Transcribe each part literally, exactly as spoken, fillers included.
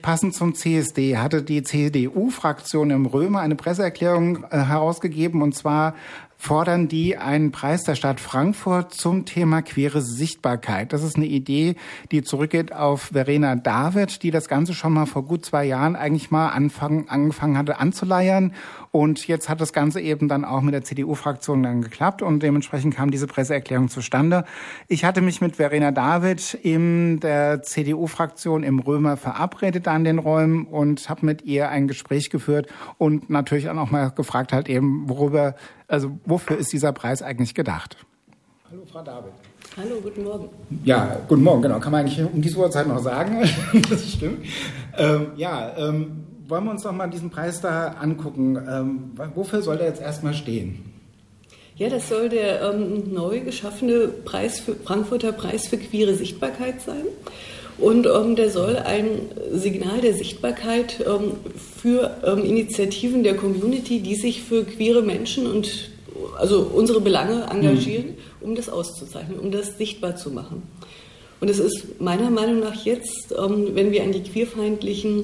Passend zum C S D hatte die C D U-Fraktion im Römer eine Presseerklärung äh, herausgegeben, und zwar fordern die einen Preis der Stadt Frankfurt zum Thema queere Sichtbarkeit. Das ist eine Idee, die zurückgeht auf Verena David, die das Ganze schon mal vor gut zwei Jahren eigentlich mal anfangen, angefangen hatte anzuleiern. Und jetzt hat das Ganze eben dann auch mit der C D U-Fraktion dann geklappt und dementsprechend kam diese Presseerklärung zustande. Ich hatte mich mit Verena David in der C D U-Fraktion im Römer verabredet an den Räumen und habe mit ihr ein Gespräch geführt und natürlich dann auch mal gefragt halt eben, worüber, also wofür ist dieser Preis eigentlich gedacht? Hallo Frau David. Hallo, guten Morgen. Ja, guten Morgen, genau. Kann man eigentlich um diese Uhrzeit noch sagen? Das stimmt. Ähm, ja, ähm, wollen wir uns doch mal diesen Preis da angucken. Ähm, wofür soll der jetzt erstmal stehen? Ja, das soll der ähm, neu geschaffene Preis für, Frankfurter Preis für queere Sichtbarkeit sein. Und ähm, der soll ein Signal der Sichtbarkeit ähm, für ähm, Initiativen der Community, die sich für queere Menschen und also unsere Belange engagieren, mhm. um das auszuzeichnen, um das sichtbar zu machen. Und es ist meiner Meinung nach jetzt, ähm, wenn wir an die queerfeindlichen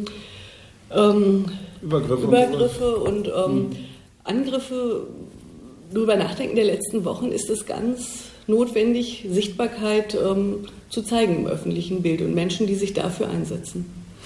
ähm, Übergriffe, Übergriffe und ähm, mhm. Angriffe darüber nachdenken der letzten Wochen, ist es ganz notwendig, Sichtbarkeit ähm, zu zeigen im öffentlichen Bild und Menschen, die sich dafür einsetzen.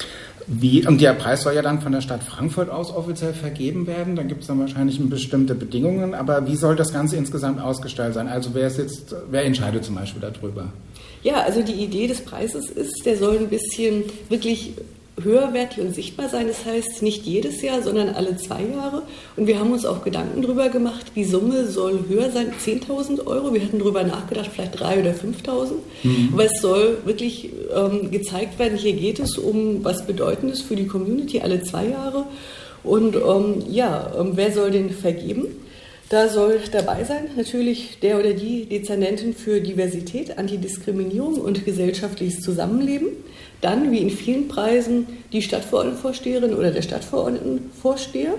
Wie, und der Preis soll ja dann von der Stadt Frankfurt aus offiziell vergeben werden. Da gibt es dann wahrscheinlich bestimmte Bedingungen. Aber wie soll das Ganze insgesamt ausgestaltet sein? Also wer ist jetzt, wer entscheidet zum Beispiel darüber? Ja, also die Idee des Preises ist, der soll ein bisschen wirklich höherwertig und sichtbar sein. Das heißt nicht jedes Jahr, sondern alle zwei Jahre. Und wir haben uns auch Gedanken darüber gemacht, die Summe soll höher sein, zehntausend Euro. Wir hatten darüber nachgedacht, vielleicht drei oder fünftausend. Mhm. Aber es soll wirklich ähm, gezeigt werden, hier geht es um was Bedeutendes für die Community, alle zwei Jahre. Und ähm, ja, ähm, wer soll den vergeben? Da soll dabei sein natürlich der oder die Dezernentin für Diversität, Antidiskriminierung und gesellschaftliches Zusammenleben. Dann, wie in vielen Preisen, die Stadtverordnetenvorsteherin oder der Stadtverordnetenvorsteher.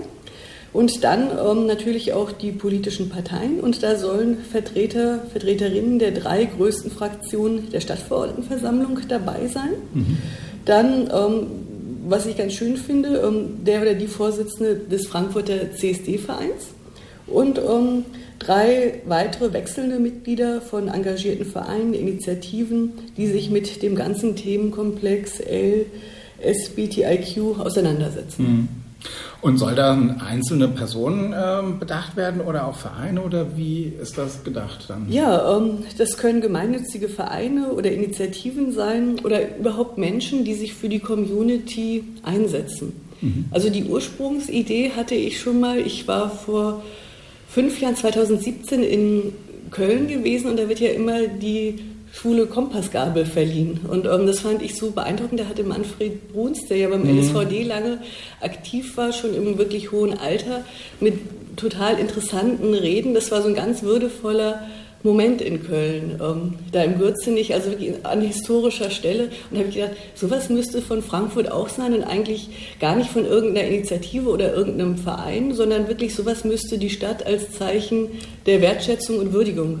Und dann ähm, natürlich auch die politischen Parteien. Und da sollen Vertreter, Vertreterinnen der drei größten Fraktionen der Stadtverordnetenversammlung dabei sein. Mhm. Dann, ähm, was ich ganz schön finde, ähm, der oder die Vorsitzende des Frankfurter C S D-Vereins. Und ähm, drei weitere wechselnde Mitglieder von engagierten Vereinen, Initiativen, die sich mit dem ganzen Themenkomplex L G B T I Q auseinandersetzen. Und soll da einzelne Personen äh, bedacht werden oder auch Vereine oder wie ist das gedacht dann? Ja, ähm, das können gemeinnützige Vereine oder Initiativen sein oder überhaupt Menschen, die sich für die Community einsetzen. Mhm. Also die Ursprungsidee hatte ich schon mal, ich war vor fünf Jahren, zweitausendsiebzehn, in Köln gewesen und da wird ja immer die schwule Kompassgabel verliehen. Und ähm, das fand ich so beeindruckend. Da hatte Manfred Bruns, der ja beim mhm. L S V D lange aktiv war, schon im wirklich hohen Alter, mit total interessanten Reden. Das war so ein ganz würdevoller Moment in Köln, ähm, da im Gürzenich, also wirklich an historischer Stelle. Und da habe ich gedacht, sowas müsste von Frankfurt auch sein und eigentlich gar nicht von irgendeiner Initiative oder irgendeinem Verein, sondern wirklich sowas müsste die Stadt als Zeichen der Wertschätzung und Würdigung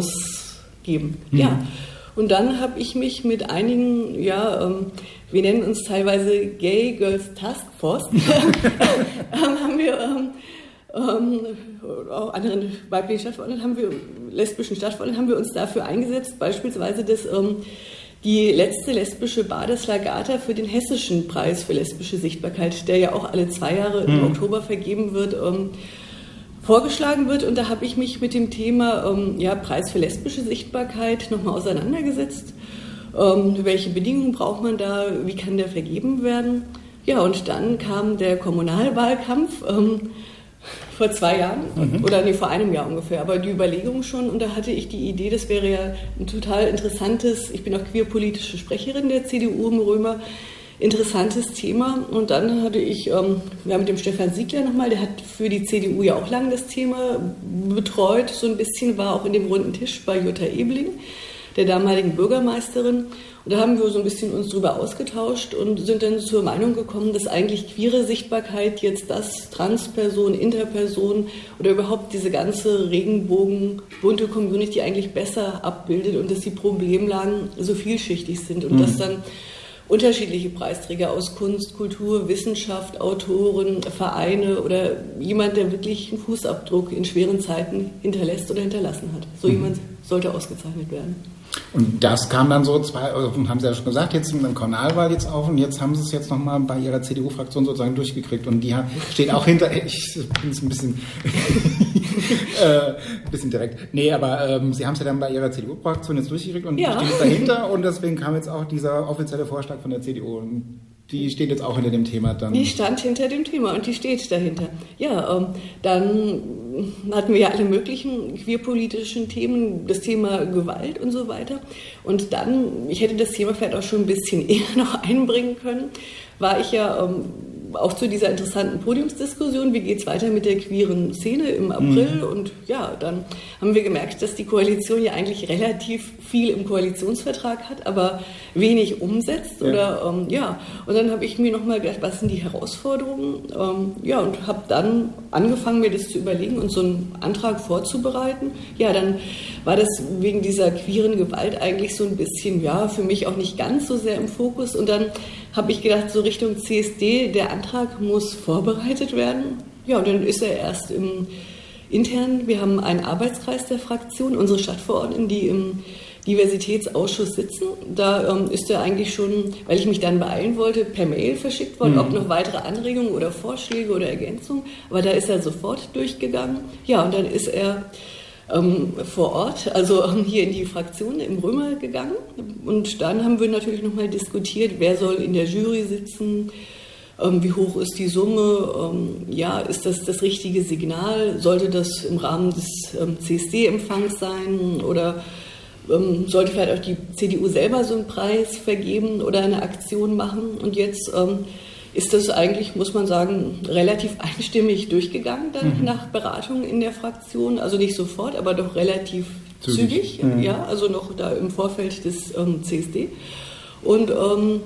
ausgeben. Mhm. Ja. Und dann habe ich mich mit einigen, ja, ähm, wir nennen uns teilweise Gay Girls Task Force, haben wir ähm, Ähm, auch anderen weiblichen Stadtverordneten haben wir, lesbischen Stadtverordneten haben wir uns dafür eingesetzt, beispielsweise, dass ähm, die letzte lesbische Bar des Lagata für den hessischen Preis für lesbische Sichtbarkeit, der ja auch alle zwei Jahre im mhm. Oktober vergeben wird, ähm, vorgeschlagen wird. Und da habe ich mich mit dem Thema ähm, ja, Preis für lesbische Sichtbarkeit nochmal auseinandergesetzt. Ähm, welche Bedingungen braucht man da? Wie kann der vergeben werden? Ja, und dann kam der Kommunalwahlkampf, ähm, vor zwei Jahren mhm. oder nee, vor einem Jahr ungefähr, aber die Überlegung schon und da hatte ich die Idee, das wäre ja ein total interessantes, ich bin auch queerpolitische Sprecherin der C D U im Römer, interessantes Thema und dann hatte ich, ähm, ja mit dem Stefan Siegler nochmal, der hat für die C D U ja auch lange das Thema betreut, so ein bisschen war auch in dem runden Tisch bei Jutta Ebling, der damaligen Bürgermeisterin. Und da haben wir so ein bisschen uns drüber ausgetauscht und sind dann zur Meinung gekommen, dass eigentlich queere Sichtbarkeit jetzt das Transperson, Interperson oder überhaupt diese ganze Regenbogen, bunte Community eigentlich besser abbildet und dass die Problemlagen so vielschichtig sind und mhm. dass dann unterschiedliche Preisträger aus Kunst, Kultur, Wissenschaft, Autoren, Vereine oder jemand, der wirklich einen Fußabdruck in schweren Zeiten hinterlässt oder hinterlassen hat. So mhm. jemand sollte ausgezeichnet werden. Und das kam dann so, zwei, also haben Sie ja schon gesagt, jetzt im Kommunalwahl jetzt auf und jetzt haben Sie es jetzt nochmal bei Ihrer C D U-Fraktion sozusagen durchgekriegt und die steht auch hinter, ich bin es ein bisschen, äh, ein bisschen direkt, nee, aber ähm, Sie haben es ja dann bei Ihrer C D U-Fraktion jetzt durchgekriegt und ja. steht dahinter und deswegen kam jetzt auch dieser offizielle Vorschlag von der C D U und die steht jetzt auch hinter dem Thema dann. Die stand hinter dem Thema und die steht dahinter. Ja, ähm, dann hatten wir ja alle möglichen queerpolitischen Themen, das Thema Gewalt und so weiter. Und dann, ich hätte das Thema vielleicht auch schon ein bisschen eher noch einbringen können, war ich ja ähm, auch zu dieser interessanten Podiumsdiskussion, wie geht es weiter mit der queeren Szene im April. Mhm. Und ja, dann haben wir gemerkt, dass die Koalition ja eigentlich relativ viel im Koalitionsvertrag hat, aber wenig umsetzt. Ja. Oder ähm, ja, und dann habe ich mir nochmal gedacht, was sind die Herausforderungen? Ähm, ja, und habe dann angefangen, mir das zu überlegen und so einen Antrag vorzubereiten. Ja, dann war das wegen dieser queeren Gewalt eigentlich so ein bisschen, ja, für mich auch nicht ganz so sehr im Fokus. Und dann habe ich gedacht, so Richtung C S D, der Antrag muss vorbereitet werden. Ja, und dann ist er erst im intern. Wir haben einen Arbeitskreis der Fraktion, unsere Stadtverordneten, die im Diversitätsausschuss sitzen. Da ähm, ist er eigentlich schon, weil ich mich dann beeilen wollte, per Mail verschickt worden, mhm. ob noch weitere Anregungen oder Vorschläge oder Ergänzungen. Aber da ist er sofort durchgegangen. Ja, und dann ist er ähm, vor Ort, also ähm, hier in die Fraktion im Römer gegangen. Und dann haben wir natürlich nochmal diskutiert, wer soll in der Jury sitzen, ähm, wie hoch ist die Summe, ähm, ja, ist das das richtige Signal, sollte das im Rahmen des ähm, C S D-Empfangs sein oder ähm, sollte vielleicht auch die C D U selber so einen Preis vergeben oder eine Aktion machen. Und jetzt ähm, ist das eigentlich, muss man sagen, relativ einstimmig durchgegangen dann mhm. nach Beratung in der Fraktion. Also nicht sofort, aber doch relativ zügig. zügig mhm. Ja, also noch da im Vorfeld des ähm, C S D. Und ähm,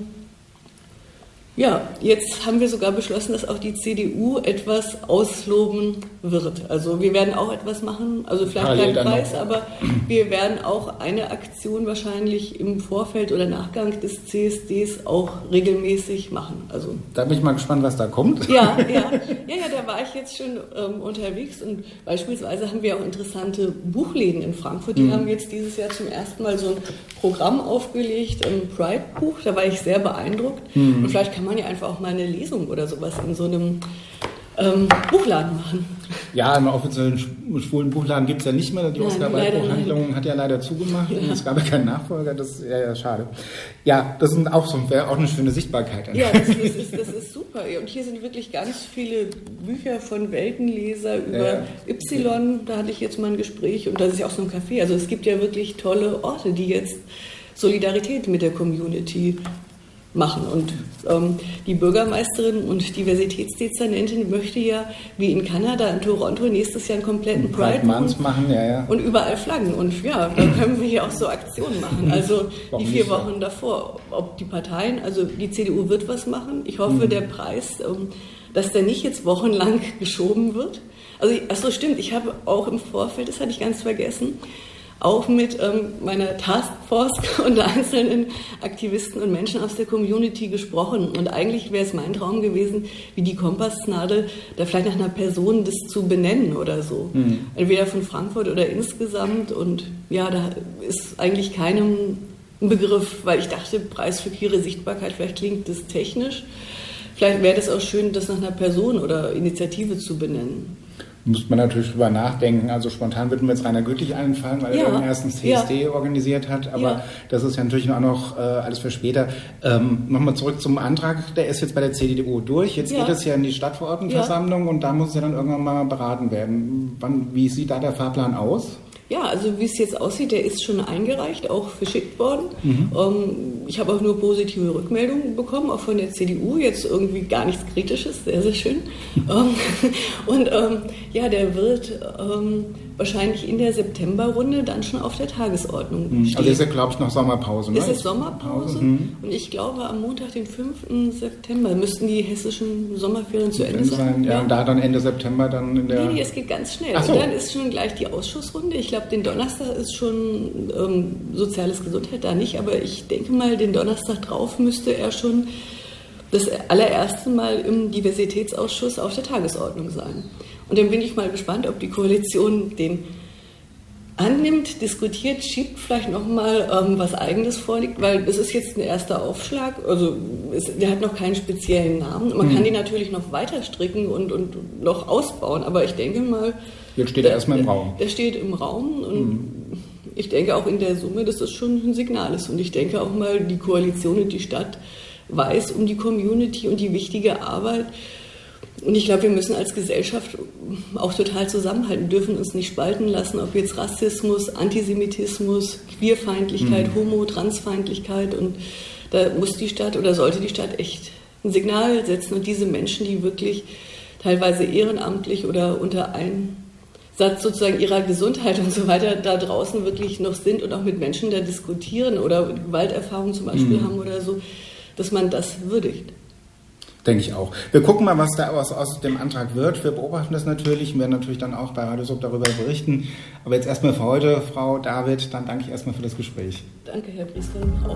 ja, jetzt haben wir sogar beschlossen, dass auch die C D U etwas ausloben wird. Also wir werden auch etwas machen, also vielleicht kein Preis, aber wir werden auch eine Aktion wahrscheinlich im Vorfeld oder Nachgang des C S Ds auch regelmäßig machen. Also da bin ich mal gespannt, was da kommt. Ja, ja, ja, ja, da war ich jetzt schon ähm, unterwegs und beispielsweise haben wir auch interessante Buchläden in Frankfurt. Die mhm. haben jetzt dieses Jahr zum ersten Mal so ein Programm aufgelegt, ein Pride-Buch. Da war ich sehr beeindruckt. Mhm. Und vielleicht kann man ja einfach auch mal eine Lesung oder sowas in so einem ähm, Buchladen machen. Ja, einen offiziellen schwulen Buchladen gibt es ja nicht mehr. Die Oscar-Buchhandlung hat ja leider zugemacht. Ja. Und es gab ja keinen Nachfolger. Das ist ja, ja schade. Ja, das sind auch so, wäre auch eine schöne Sichtbarkeit. Ja, das, das, ist, das ist super. Und hier sind wirklich ganz viele Bücher von Weltenleser über ja. Y. Da hatte ich jetzt mal ein Gespräch und das ist ja auch so ein Café. Also es gibt ja wirklich tolle Orte, die jetzt Solidarität mit der Community machen. Und ähm, die Bürgermeisterin und Diversitätsdezernentin möchte ja, wie in Kanada, in Toronto, nächstes Jahr einen kompletten Pride machen, machen ja, ja. und überall Flaggen. Und ja, da können wir hier auch so Aktionen machen. Also die vier Wochen davor, ob die Parteien, also die C D U wird was machen. Ich hoffe, mhm. der Preis, ähm, dass der nicht jetzt wochenlang geschoben wird. Also, achso, stimmt, ich habe auch im Vorfeld, das hatte ich ganz vergessen, auch mit ähm, meiner Taskforce und einzelnen Aktivisten und Menschen aus der Community gesprochen. Und eigentlich wäre es mein Traum gewesen, wie die Kompassnadel, da vielleicht nach einer Person das zu benennen oder so. Mhm. Entweder von Frankfurt oder insgesamt. Und ja, da ist eigentlich keinem ein Begriff, weil ich dachte, Preis für queere Sichtbarkeit, vielleicht klingt das technisch. Vielleicht wäre das auch schön, das nach einer Person oder Initiative zu benennen. Muss man natürlich drüber nachdenken. Also spontan würde mir jetzt Rainer Güttich einfallen, weil ja, er den ersten C S D ja. organisiert hat. Aber ja. das ist ja natürlich auch noch äh, alles für später. Ähm, Nochmal zurück zum Antrag. Der ist jetzt bei der C D U durch. Jetzt ja. geht es ja in die Stadtverordnetenversammlung ja. und da muss es ja dann irgendwann mal beraten werden. Wann, wie sieht da der Fahrplan aus? Ja, also wie es jetzt aussieht, der ist schon eingereicht, auch verschickt worden. Mhm. Ähm, ich habe auch nur positive Rückmeldungen bekommen, auch von der C D U, jetzt irgendwie gar nichts Kritisches, sehr, sehr schön. ähm, und ähm, ja, der wird ähm, wahrscheinlich in der Septemberrunde dann schon auf der Tagesordnung steht. Also ist ja, glaube ich, noch Sommerpause. Ne? Es ist Sommerpause mhm. und ich glaube, am Montag, den fünften September, müssten die hessischen Sommerferien zu Ende sein. sein. Ja, ja, und da dann Ende September dann in der... Nee, nee, es geht ganz schnell. So. Und dann ist schon gleich die Ausschussrunde. Ich glaube, den Donnerstag ist schon ähm, Soziales Gesundheit da nicht, aber ich denke mal, den Donnerstag drauf müsste er schon das allererste Mal im Diversitätsausschuss auf der Tagesordnung sein. Und dann bin ich mal gespannt, ob die Koalition den annimmt, diskutiert, schiebt vielleicht nochmal ähm, was Eigenes vorliegt, weil es ist jetzt ein erster Aufschlag, also es, der hat noch keinen speziellen Namen. Man mhm. kann den natürlich noch weiter stricken und, und noch ausbauen, aber ich denke mal... Jetzt steht er erstmal im Raum. Der steht im Raum und mhm. ich denke auch in der Summe, dass das schon ein Signal ist. Und ich denke auch mal, die Koalition und die Stadt weiß um die Community und die wichtige Arbeit. Und ich glaube, wir müssen als Gesellschaft auch total zusammenhalten, dürfen uns nicht spalten lassen, ob jetzt Rassismus, Antisemitismus, Queerfeindlichkeit, mhm. Homo-, Transfeindlichkeit. Und da muss die Stadt oder sollte die Stadt echt ein Signal setzen. Und diese Menschen, die wirklich teilweise ehrenamtlich oder unter Einsatz sozusagen ihrer Gesundheit und so weiter da draußen wirklich noch sind und auch mit Menschen da diskutieren oder Gewalterfahrung zum Beispiel mhm. haben oder so, dass man das würdigt. Denke ich auch. Wir gucken mal, was da aus, aus dem Antrag wird. Wir beobachten das natürlich und werden natürlich dann auch bei Radio Sub darüber berichten. Aber jetzt erstmal für heute, Frau David, dann danke ich erstmal für das Gespräch. Danke, Herr Priester.